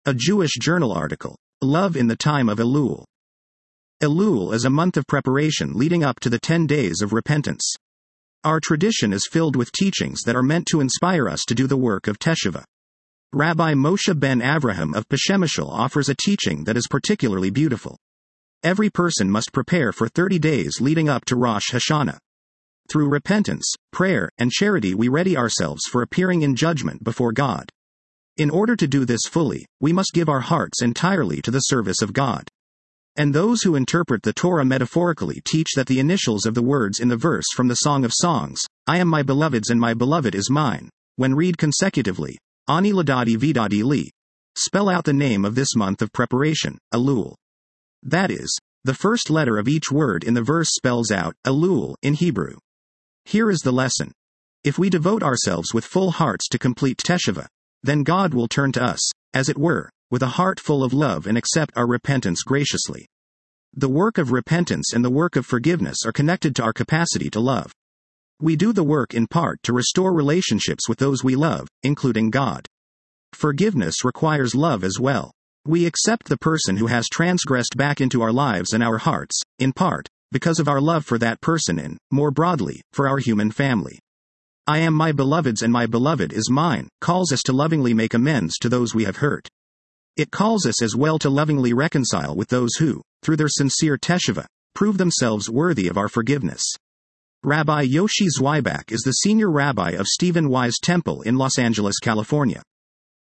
A Jewish journal article. Love in the time of Elul. Elul is a month of preparation leading up to the 10 days of repentance. Our tradition is filled with teachings that are meant to inspire us to do the work of Teshuvah. Rabbi Moshe ben Avraham of Peshemishal offers a teaching that is particularly beautiful. Every person must prepare for 30 days leading up to Rosh Hashanah. Through repentance, prayer, and charity we ready ourselves for appearing in judgment before God. In order to do this fully, we must give our hearts entirely to the service of God. And those who interpret the Torah metaphorically teach that the initials of the words in the verse from the Song of Songs, I am my beloved's and my beloved is mine, when read consecutively, Ani Ladadi Vidadi Li, spell out the name of this month of preparation, Elul. That is, the first letter of each word in the verse spells out Elul in Hebrew. Here is the lesson. If we devote ourselves with full hearts to complete Teshuvah, then God will turn to us, as it were, with a heart full of love and accept our repentance graciously. The work of repentance and the work of forgiveness are connected to our capacity to love. We do the work in part to restore relationships with those we love, including God. Forgiveness requires love as well. We accept the person who has transgressed back into our lives and our hearts, in part, because of our love for that person and, more broadly, for our human family. I am my beloved's and my beloved is mine, calls us to lovingly make amends to those we have hurt. It calls us as well to lovingly reconcile with those who, through their sincere teshuvah, prove themselves worthy of our forgiveness. Rabbi Yoshi Zweibach is the senior rabbi of Stephen Wise Temple in Los Angeles, California.